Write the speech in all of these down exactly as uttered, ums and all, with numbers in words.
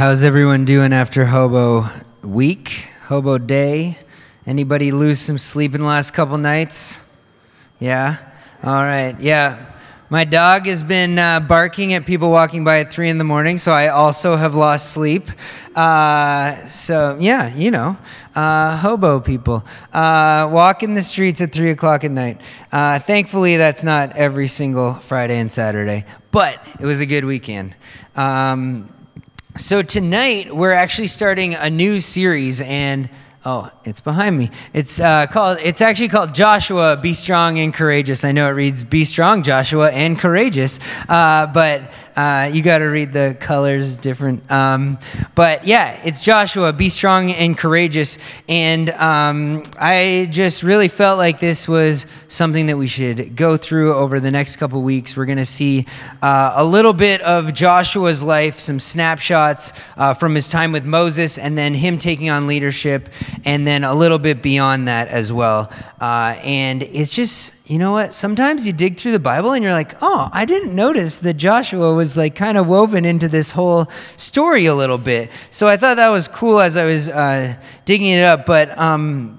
How's everyone doing after Hobo Week, Hobo Day? Anybody lose some sleep in the last couple nights? Yeah? All right, yeah. My dog has been uh, barking at people walking by at three in the morning, so I also have lost sleep. Uh, so, yeah, you know, uh, hobo people. Uh, walking the streets at three o'clock at night. Uh, thankfully, that's not every single Friday and Saturday, but it was a good weekend. Um, so tonight, we're actually starting a new series, and oh, it's behind me. It's uh, called. It's actually called Joshua, Be Strong and Courageous. I know it reads Be Strong, Joshua, and Courageous, uh, but uh, you got to read the colors different. Um, but yeah, it's Joshua, Be Strong and Courageous, and um, I just really felt like this was something that we should go through over the next couple weeks. We're going to see uh, a little bit of Joshua's life, some snapshots uh, from his time with Moses, and then him taking on leadership, and then a little bit beyond that as well. Uh, and it's just, you know what? Sometimes you dig through the Bible and you're like, oh, I didn't notice that Joshua was like kind of woven into this whole story a little bit. So I thought that was cool as I was uh, digging it up. But um,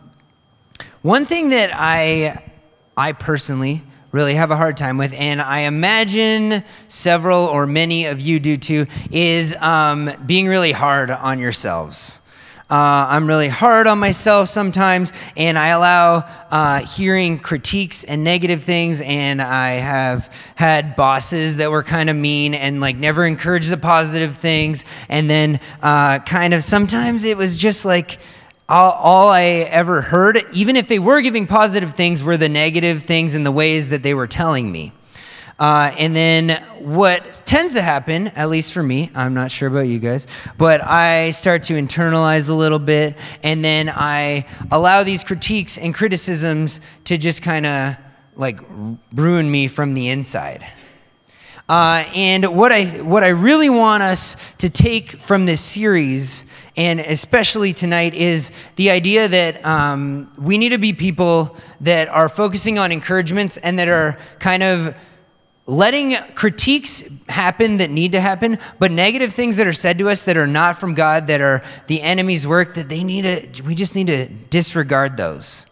one thing that I, I personally really have a hard time with, and I imagine several or many of you do too, is um, being really hard on yourselves. Uh, I'm really hard on myself sometimes, and I allow uh, hearing critiques and negative things, and I have had bosses that were kind of mean and like never encouraged the positive things, and then uh, kind of sometimes it was just like all, all I ever heard, even if they were giving positive things, were the negative things in the ways that they were telling me. Uh, and then what tends to happen, at least for me, I'm not sure about you guys, but I start to internalize a little bit, and then I allow these critiques and criticisms to just kind of like ruin me from the inside. Uh, and what I what I really want us to take from this series, and especially tonight, is the idea that um, we need to be people that are focusing on encouragements and that are kind of letting critiques happen that need to happen, but negative things that are said to us that are not from God, that are the enemy's work, that they need to, we just need to disregard those.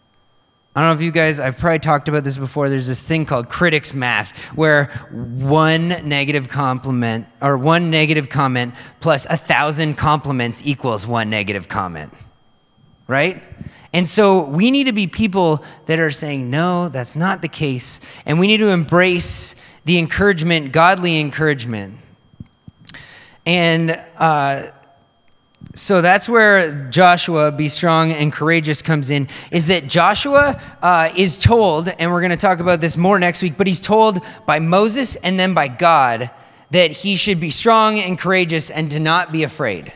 I don't know if you guys, I've probably talked about this before. There's this thing called critics math, where one negative compliment or one negative comment plus a thousand compliments equals one negative comment, right? And so we need to be people that are saying, no, that's not the case. And we need to embrace the encouragement, godly encouragement. And uh, so that's where Joshua, Be Strong and Courageous, comes in, is that Joshua uh, is told, and we're going to talk about this more next week, but he's told by Moses and then by God that he should be strong and courageous and to not be afraid.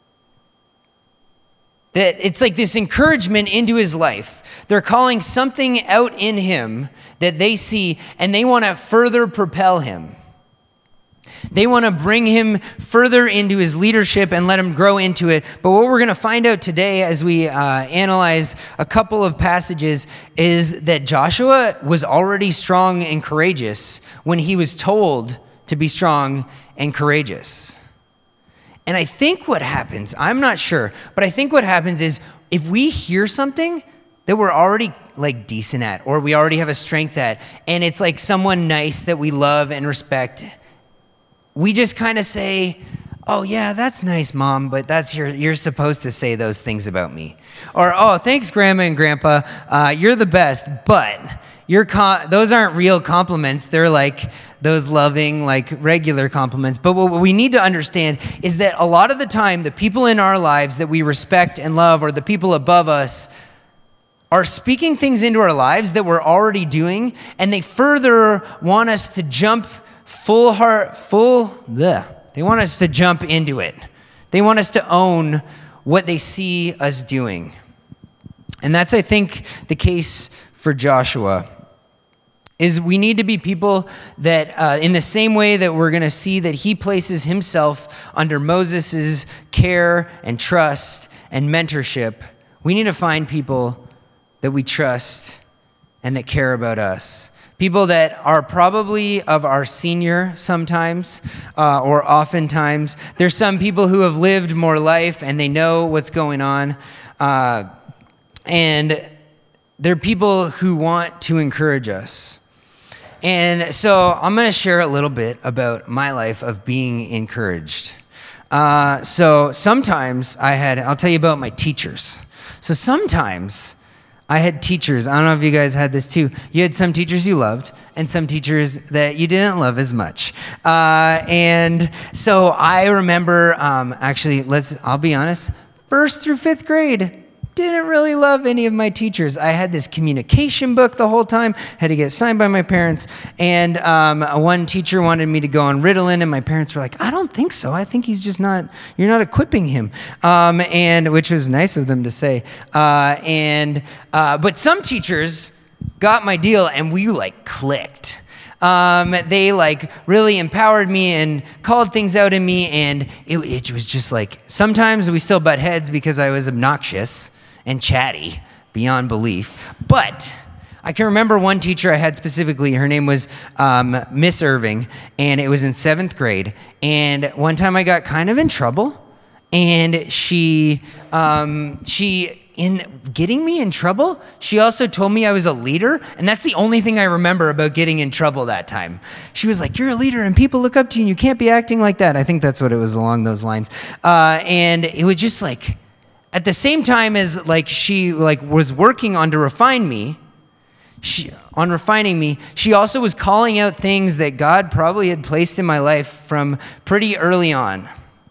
That it's like this encouragement into his life. They're calling something out in him that they see, and they want to further propel him. They want to bring him further into his leadership and let him grow into it. But what we're going to find out today as we uh, analyze a couple of passages is that Joshua was already strong and courageous when he was told to be strong and courageous. And I think what happens, I'm not sure, but I think what happens is if we hear something that we're already like decent at, or we already have a strength at, and it's like someone nice that we love and respect, we just kind of say, oh yeah, that's nice, Mom, but that's your, you're supposed to say those things about me. Or, oh, thanks, Grandma and Grandpa, uh, you're the best, but you're com- those aren't real compliments. They're like those loving, like regular compliments. But what we need to understand is that a lot of the time, the people in our lives that we respect and love, or the people above us, are speaking things into our lives that we're already doing, and they further want us to jump full heart, full, bleh. They want us to jump into it. They want us to own what they see us doing. And that's, I think, the case for Joshua. Is we need to be people that, uh, in the same way that we're going to see that he places himself under Moses' care and trust and mentorship, we need to find people that we trust and that care about us. people that are probably of our senior sometimes, uh, or oftentimes. There's some people who have lived more life and they know what's going on. Uh, and they're people who want to encourage us. And so I'm going to share a little bit about my life of being encouraged. Uh, so sometimes I had, I'll tell you about my teachers. So sometimes I had teachers, I don't know if you guys had this too. You had some teachers you loved and some teachers that you didn't love as much. Uh, and so I remember, um, actually, let's, I'll be honest, first through fifth grade, didn't really love any of my teachers. I had this communication book the whole time, had to get signed by my parents, and um, one teacher wanted me to go on Ritalin, and my parents were like, I don't think so. I think he's just not, you're not equipping him, um, and which was nice of them to say. Uh, and uh, But some teachers got my deal, and we like clicked. Um, they like really empowered me and called things out in me, and it, it was just like, sometimes we still butt heads because I was obnoxious and chatty beyond belief. But I can remember one teacher I had specifically. Her name was um, Miss Irving, and it was in seventh grade. And one time I got kind of in trouble, and she, um, she, in getting me in trouble, she also told me I was a leader, and that's the only thing I remember about getting in trouble that time. She was like, you're a leader, and people look up to you, and you can't be acting like that. I think that's what it was, along those lines. Uh, and it was just like, at the same time as like she like was working on to refine me, she, on refining me, she also was calling out things that God probably had placed in my life from pretty early on.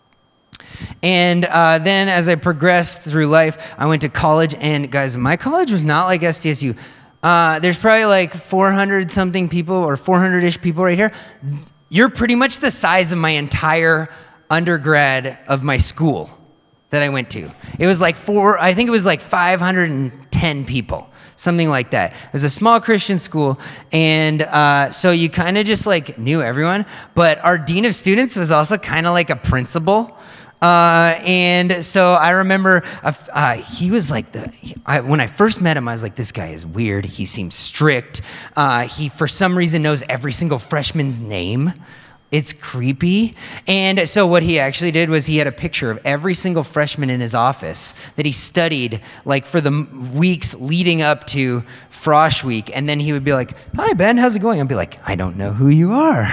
And uh, then as I progressed through life, I went to college, and guys, my college was not like S D S U. Uh, there's probably like four hundred something people or four hundred-ish people right here. You're pretty much the size of my entire undergrad of my school that I went to. It was like four, I think it was like five hundred ten people, something like that. It was a small Christian school, and uh, so you kind of just like knew everyone, but our dean of students was also kind of like a principal. Uh, and so I remember uh, uh, he was like the, he, I, when I first met him, I was like, this guy is weird. He seems strict. Uh, he, for some reason, knows every single freshman's name. It's creepy. And so what he actually did was he had a picture of every single freshman in his office that he studied like for the weeks leading up to Frosh Week. And then he would be like, hi, Ben, how's it going? I'd be like, I don't know who you are.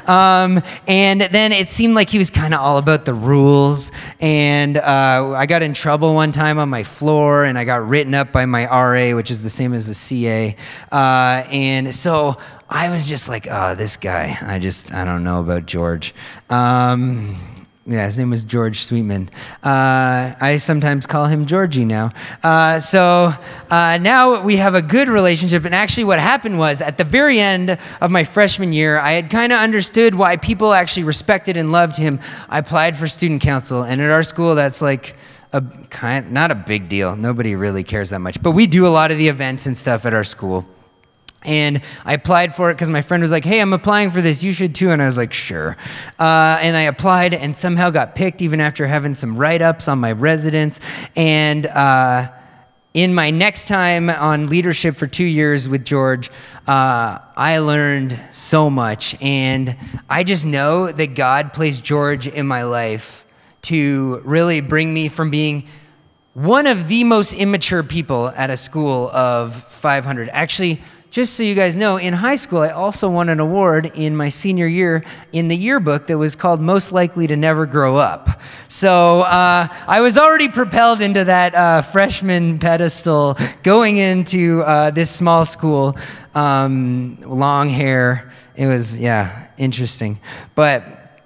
Um, and then it seemed like he was kind of all about the rules. And uh, I got in trouble one time on my floor, and I got written up by my R A, which is the same as the C A. Uh, and so I was just like, oh, this guy, I just, I don't know about George. Um, yeah, his name was George Sweetman. Uh, I sometimes call him Georgie now. Uh, so uh, now we have a good relationship. And actually what happened was at the very end of my freshman year, I had kind of understood why people actually respected and loved him. I applied for student council. And at our school, that's like a kind, not a big deal. Nobody really cares that much. But we do a lot of the events and stuff at our school. And I applied for it because my friend was like, hey, I'm applying for this. You should too. And I was like, sure. Uh, and I applied and somehow got picked even after having some write-ups on my residence. And uh, in my next time on leadership for two years with George, uh, I learned so much. And I just know that God placed George in my life to really bring me from being one of the most immature people at a school of five hundred. Actually, just so you guys know, in high school, I also won an award in my senior year in the yearbook that was called Most Likely to Never Grow Up. So uh, I was already propelled into that uh, freshman pedestal going into uh, this small school, um, long hair. It was, yeah, interesting. But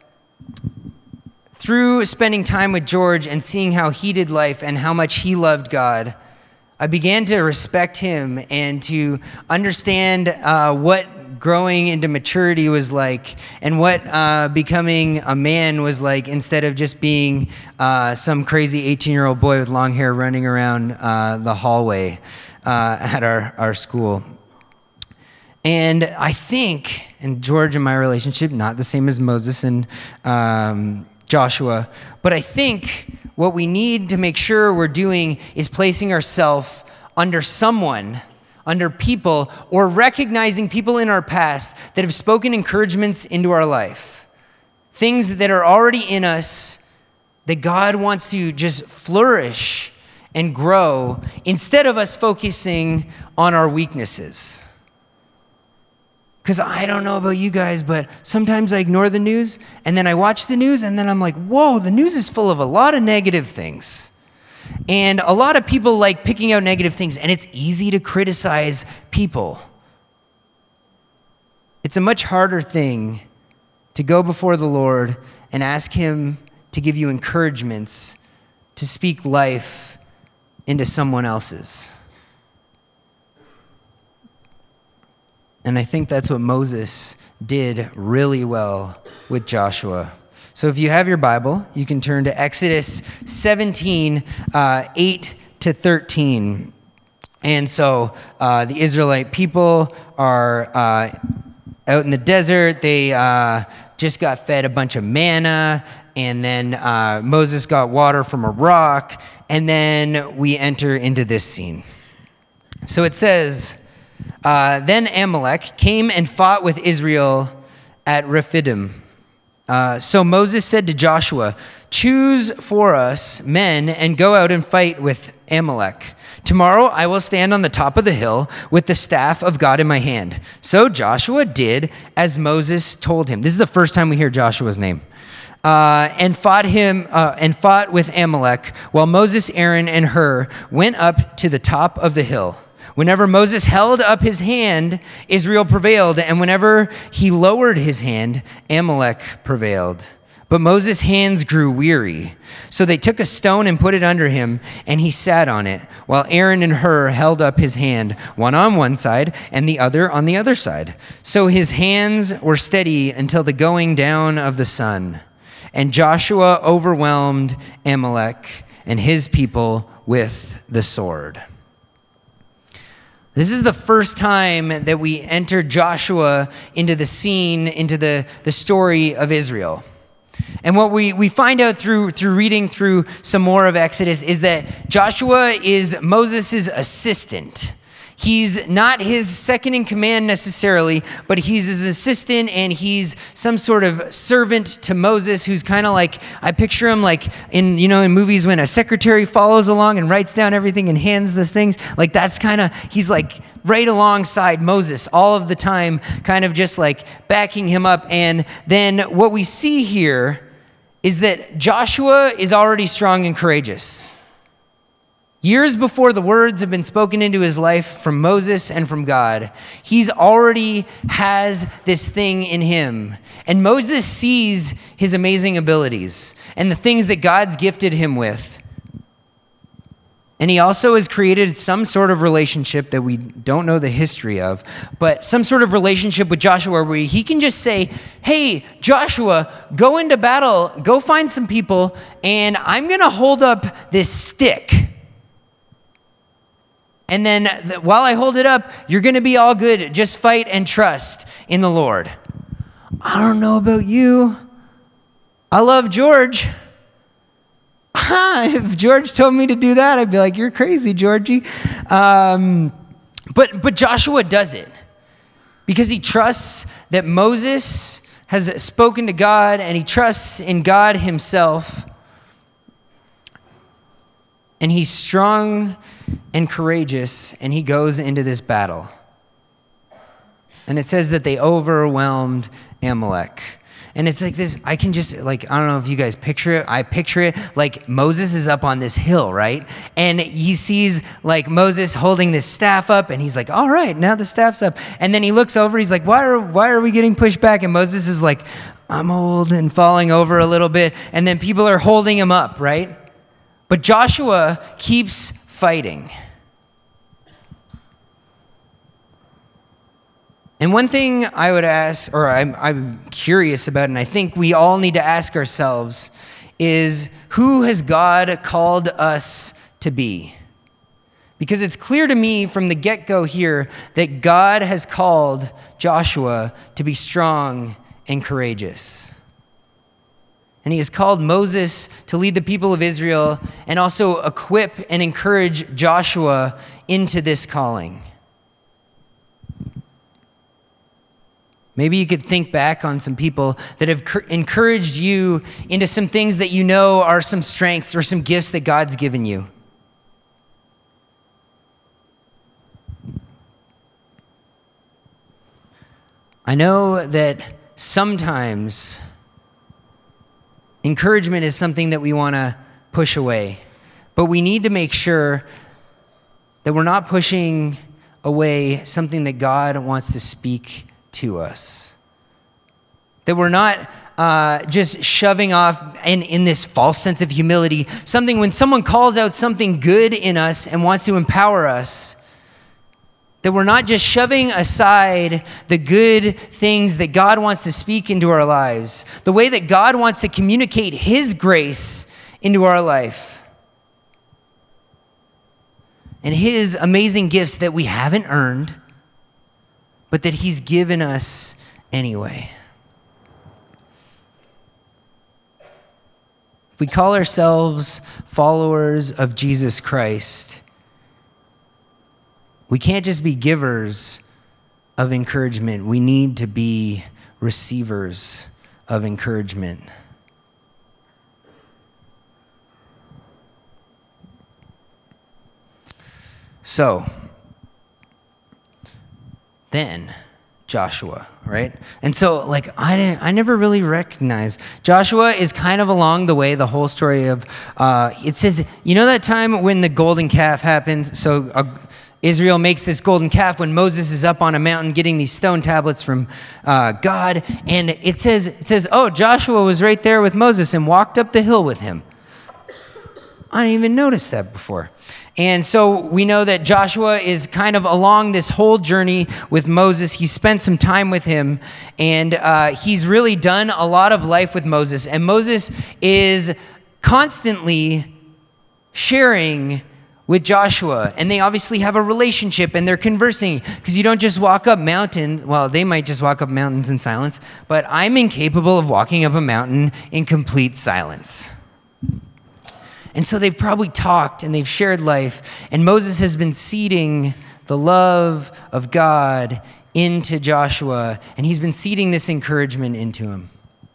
through spending time with George and seeing how he did life and how much he loved God, I began to respect him and to understand uh, what growing into maturity was like and what uh, becoming a man was like instead of just being uh, some crazy eighteen-year-old boy with long hair running around uh, the hallway uh, at our, our school. And I think, and George and my relationship, not the same as Moses and um, Joshua, but I think what we need to make sure we're doing is placing ourselves under someone, under people or recognizing people in our past that have spoken encouragements into our life. Things that are already in us that God wants to just flourish and grow instead of us focusing on our weaknesses. Because I don't know about you guys, but sometimes I ignore the news and then I watch the news and then I'm like, whoa, the news is full of a lot of negative things. And a lot of people like picking out negative things, and it's easy to criticize people. It's a much harder thing to go before the Lord and ask him to give you encouragements to speak life into someone else's. And I think that's what Moses did really well with Joshua. So if you have your Bible, you can turn to Exodus seventeen, uh, eight to thirteen. And so uh, the Israelite people are uh, out in the desert. They uh, just got fed a bunch of manna, and then uh, Moses got water from a rock, and then we enter into this scene. So it says, uh, then Amalek came and fought with Israel at Rephidim. Uh, so Moses said to Joshua, choose for us men and go out and fight with Amalek. Tomorrow I will stand on the top of the hill with the staff of God in my hand. So Joshua did as Moses told him. This is the first time we hear Joshua's name. Uh, and fought him uh, and fought with Amalek, while Moses, Aaron, and Hur went up to the top of the hill. Whenever Moses held up his hand, Israel prevailed, and whenever he lowered his hand, Amalek prevailed. But Moses' hands grew weary. So they took a stone and put it under him, and he sat on it, while Aaron and Hur held up his hand, one on one side and the other on the other side. So his hands were steady until the going down of the sun. And Joshua overwhelmed Amalek and his people with the sword. This is the first time that we enter Joshua into the scene, into the, the story of Israel. And what we, we find out through, through reading through some more of Exodus is that Joshua is Moses' assistant. He's not his second in command necessarily, but he's his assistant, and he's some sort of servant to Moses who's kind of like, I picture him like in, you know, in movies when a secretary follows along and writes down everything and hands the things. Like that's kind of, he's like right alongside Moses all of the time, kind of just like backing him up. And then what we see here is that Joshua is already strong and courageous. Years before the words have been spoken into his life from Moses and from God, he's already has this thing in him. And Moses sees his amazing abilities and the things that God's gifted him with. And he also has created some sort of relationship that we don't know the history of, but some sort of relationship with Joshua where he can just say, hey, Joshua, go into battle, go find some people, and I'm going to hold up this stick. And then while I hold it up, you're going to be all good. Just fight and trust in the Lord. I don't know about you. I love George. If George told me to do that, I'd be like, you're crazy, Georgie. Um, but, but Joshua does it because he trusts that Moses has spoken to God, and he trusts in God himself. And he's strong and courageous, and he goes into this battle. And it says that they overwhelmed Amalek. And it's like this, I can just, like, I don't know if you guys picture it. I picture it like Moses is up on this hill, right? And he sees, like, Moses holding this staff up, and he's like, all right, now the staff's up. And then he looks over, he's like, why are, why are we getting pushed back? And Moses is like, I'm old, and falling over a little bit. And then people are holding him up, right? But Joshua keeps fighting. And one thing I would ask, or I'm, I'm curious about, and I think we all need to ask ourselves, is who has God called us to be? Because it's clear to me from the get-go here that God has called Joshua to be strong and courageous. And he has called Moses to lead the people of Israel and also equip and encourage Joshua into this calling. Maybe you could think back on some people that have cur- encouraged you into some things that you know are some strengths or some gifts that God's given you. I know that sometimes encouragement is something that we want to push away, but we need to make sure that we're not pushing away something that God wants to speak to us. That we're not uh, just shoving off in, in this false sense of humility, something when someone calls out something good in us and wants to empower us, that we're not just shoving aside the good things that God wants to speak into our lives, the way that God wants to communicate His grace into our life, and His amazing gifts that we haven't earned, but that He's given us anyway. If we call ourselves followers of Jesus Christ, we can't just be givers of encouragement. We need to be receivers of encouragement. So, then Joshua, right? And so, like, I didn't, I never really recognized Joshua is kind of along the way. The whole story of uh, it says, you know, that time when the golden calf happens. So uh, Israel makes this golden calf when Moses is up on a mountain getting these stone tablets from uh, God, and it says, it says, oh, Joshua was right there with Moses and walked up the hill with him. I didn't even notice that before. And so we know that Joshua is kind of along this whole journey with Moses. He spent some time with him, and uh, he's really done a lot of life with Moses. And Moses is constantly sharing with Joshua, and they obviously have a relationship, and they're conversing, because you don't just walk up mountains. Well, they might just walk up mountains in silence, but I'm incapable of walking up a mountain in complete silence. And so they've probably talked and they've shared life. And Moses has been seeding the love of God into Joshua. And he's been seeding this encouragement into him.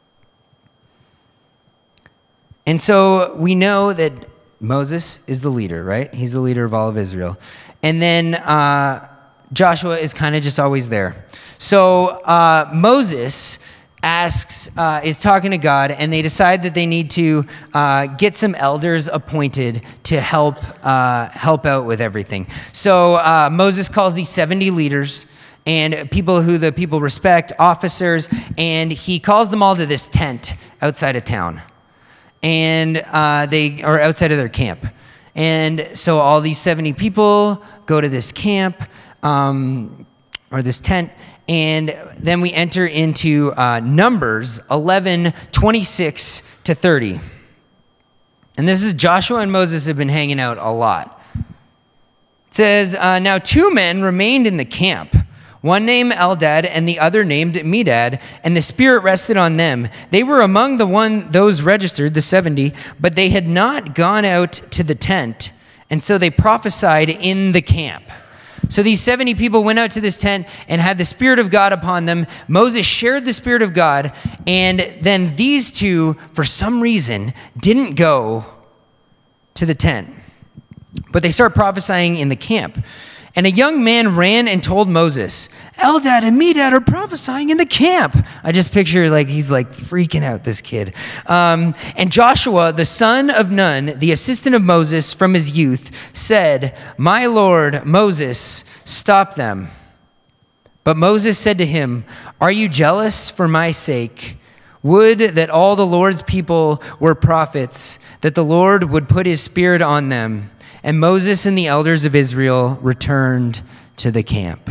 And so we know that Moses is the leader, right? He's the leader of all of Israel. And then uh, Joshua is kind of just always there. So uh, Moses asks, uh, is talking to God, and they decide that they need to uh, get some elders appointed to help uh, help out with everything. So uh, Moses calls these seventy leaders and people who the people respect, officers, and he calls them all to this tent outside of town. And uh, they are outside of their camp. And so all these seventy people go to this camp, um, or this tent, and then we enter into uh, Numbers eleven, twenty-six to thirty. And this is Joshua and Moses have been hanging out a lot. It says, uh, now two men remained in the camp, one named Eldad and the other named Medad, and the Spirit rested on them. They were among the one those registered, the seventy, but they had not gone out to the tent, and so they prophesied in the camp. So these seventy people went out to this tent and had the Spirit of God upon them. Moses shared the Spirit of God, and then these two, for some reason, didn't go to the tent. But they start prophesying in the camp. And a young man ran and told Moses, Eldad and Medad are prophesying in the camp. I just picture like he's like freaking out, this kid. Um, and Joshua, the son of Nun, the assistant of Moses from his youth, said, my Lord, Moses, stop them. But Moses said to him, are you jealous for my sake? Would that all the Lord's people were prophets, that the Lord would put his Spirit on them. And Moses and the elders of Israel returned to the camp.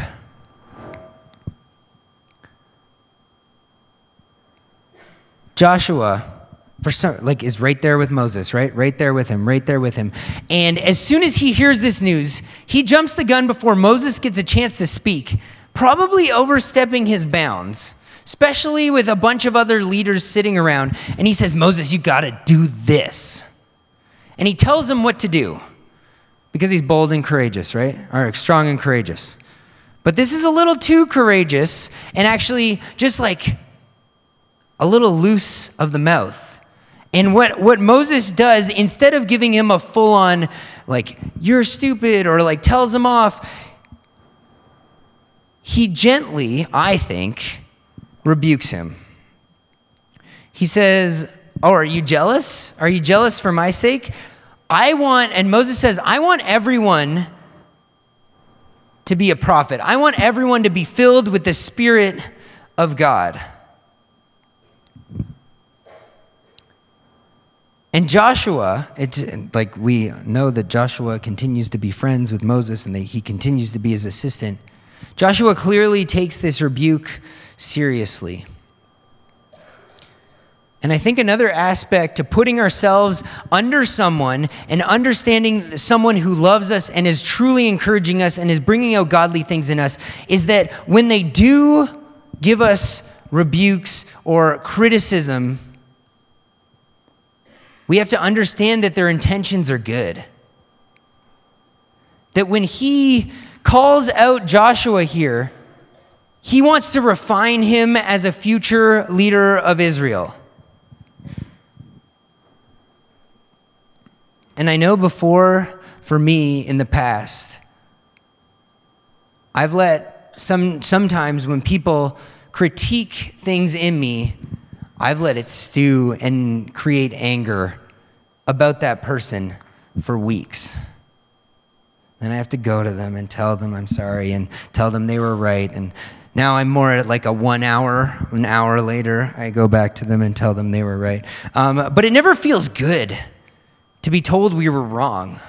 Joshua, for some, like, is right there with Moses, right? Right there with him, right there with him. And as soon as he hears this news, he jumps the gun before Moses gets a chance to speak, probably overstepping his bounds, especially with a bunch of other leaders sitting around. And he says, Moses, you got to do this. And he tells them what to do. Because he's bold and courageous, right? Or strong and courageous. But this is a little too courageous and actually just like a little loose of the mouth. And what, what Moses does, instead of giving him a full-on, like, you're stupid, or like tells him off, he gently, I think, rebukes him. He says, oh, are you jealous? Are you jealous for my sake? I want, and Moses says, I want everyone to be a prophet. I want everyone to be filled with the Spirit of God. And Joshua, it's like we know that Joshua continues to be friends with Moses and that he continues to be his assistant. Joshua clearly takes this rebuke seriously. And I think another aspect to putting ourselves under someone and understanding someone who loves us and is truly encouraging us and is bringing out godly things in us is that when they do give us rebukes or criticism, we have to understand that their intentions are good. That when he calls out Joshua here, he wants to refine him as a future leader of Israel. And I know before, for me in the past, I've let some, sometimes when people critique things in me, I've let it stew and create anger about that person for weeks. Then I have to go to them and tell them I'm sorry and tell them they were right. And now I'm more at like a one hour, an hour later, I go back to them and tell them they were right. Um, but it never feels good to be told we were wrong.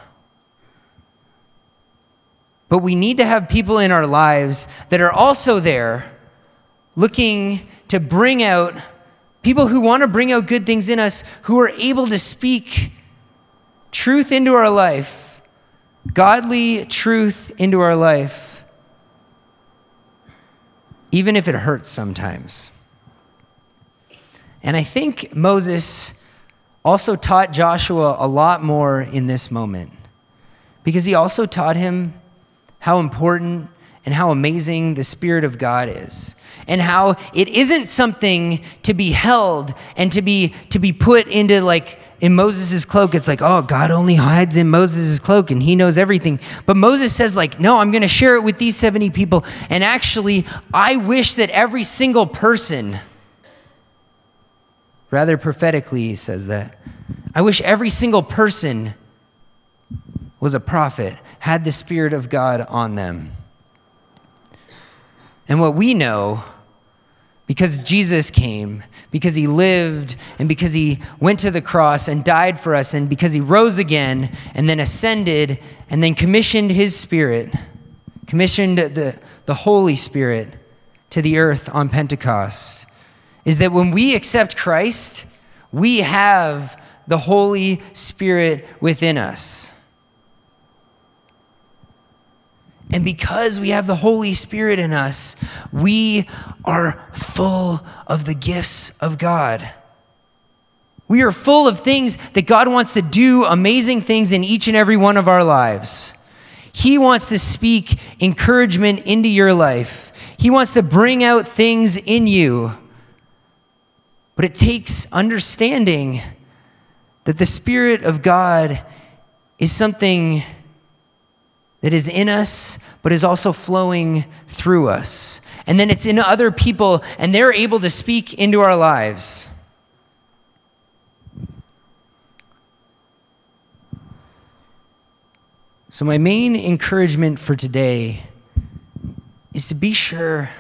But we need to have people in our lives that are also there looking to bring out, people who want to bring out good things in us, who are able to speak truth into our life, godly truth into our life, even if it hurts sometimes. And I think Moses also taught Joshua a lot more in this moment, because he also taught him how important and how amazing the Spirit of God is, and how it isn't something to be held and to be to be put into like in Moses' cloak. It's like, oh, God only hides in Moses' cloak and he knows everything. But Moses says like, no, I'm going to share it with these seventy people. And actually, I wish that every single person, rather prophetically, he says that, I wish every single person was a prophet, had the Spirit of God on them. And what we know, because Jesus came, because he lived, and because he went to the cross and died for us, and because he rose again, and then ascended, and then commissioned his Spirit, commissioned the, the Holy Spirit to the earth on Pentecost, is that when we accept Christ, we have the Holy Spirit within us. And because we have the Holy Spirit in us, we are full of the gifts of God. We are full of things that God wants to do amazing things in each and every one of our lives. He wants to speak encouragement into your life. He wants to bring out things in you. But it takes understanding that the Spirit of God is something that is in us, but is also flowing through us. And then it's in other people, and they're able to speak into our lives. So my main encouragement for today is to be sure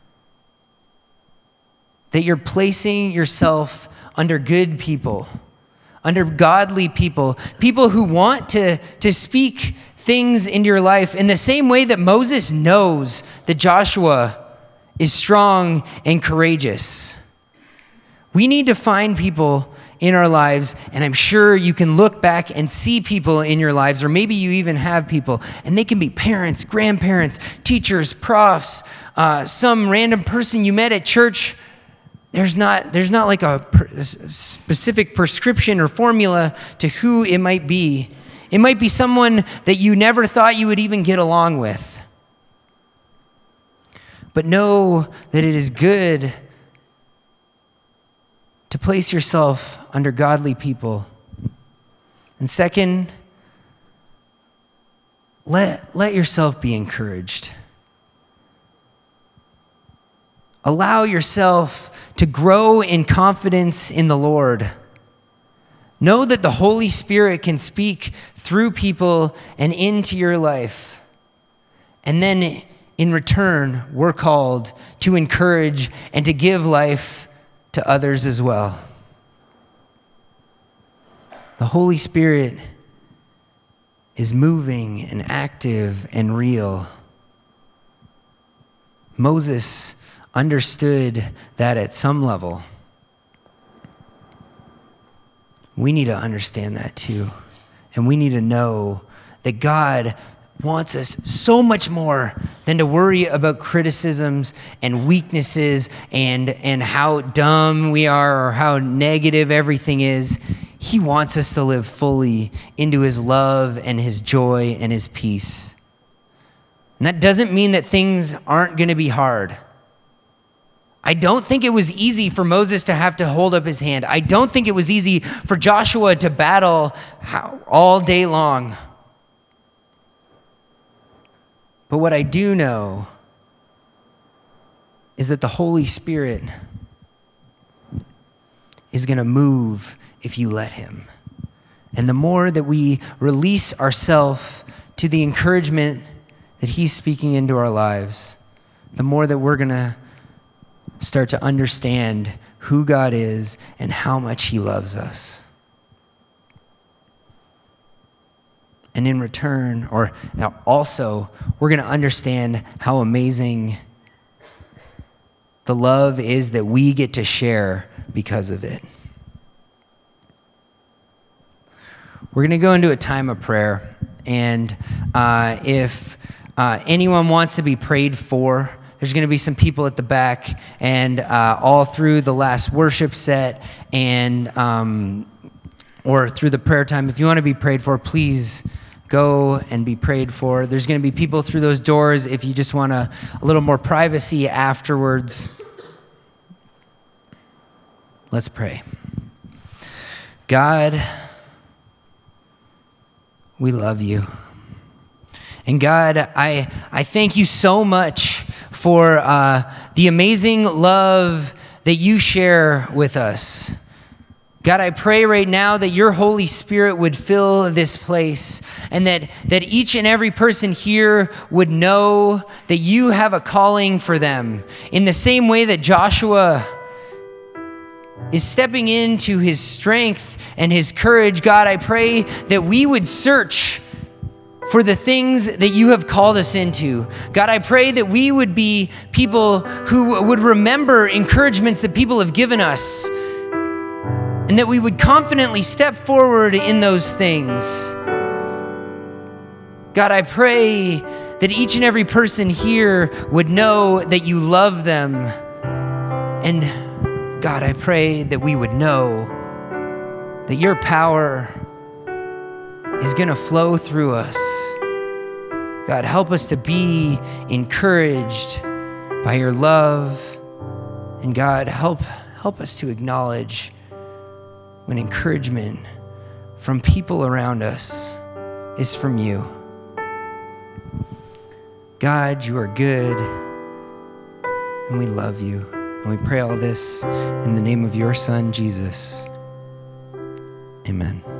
that you're placing yourself under good people, under godly people, people who want to, to speak things into your life in the same way that Moses knows that Joshua is strong and courageous. We need to find people in our lives, and I'm sure you can look back and see people in your lives, or maybe you even have people, and they can be parents, grandparents, teachers, profs, uh, some random person you met at church. There's not, there's not like a, per, a specific prescription or formula to who it might be. It might be someone that you never thought you would even get along with. but know that it is good to place yourself under godly people. And second, let, let yourself be encouraged. Allow yourself to grow in confidence in the Lord. Know that the Holy Spirit can speak through people and into your life. And then in return, we're called to encourage and to give life to others as well. The Holy Spirit is moving and active and real. Moses understood that at some level. We need to understand that too. And we need to know that God wants us so much more than to worry about criticisms and weaknesses and, and how dumb we are or how negative everything is. He wants us to live fully into his love and his joy and his peace. And that doesn't mean that things aren't going to be hard. I don't think it was easy for Moses to have to hold up his hand. I don't think it was easy for Joshua to battle all day long. But what I do know is that the Holy Spirit is going to move if you let him. And the more that we release ourselves to the encouragement that he's speaking into our lives, the more that we're going to start to understand who God is and how much he loves us. And in return, or also, we're going to understand how amazing the love is that we get to share because of it. We're going to go into a time of prayer. And uh, if uh, anyone wants to be prayed for, there's going to be some people at the back, and uh, all through the last worship set and um, or through the prayer time, if you want to be prayed for, please go and be prayed for. There's going to be people through those doors if you just want a, a little more privacy afterwards. Let's pray. God, we love you. And God, I, I thank you so much for uh, the amazing love that you share with us. God, I pray right now that your Holy Spirit would fill this place, and that, that each and every person here would know that you have a calling for them. In the same way that Joshua is stepping into his strength and his courage, God, I pray that we would search for the things that you have called us into. God, I pray that we would be people who would remember encouragements that people have given us, and that we would confidently step forward in those things. God, I pray that each and every person here would know that you love them. And God, I pray that we would know that your power is going to flow through us. God, help us to be encouraged by your love. And God, help, help us to acknowledge when encouragement from people around us is from you. God, you are good, and we love you. And we pray all this in the name of your Son, Jesus. Amen.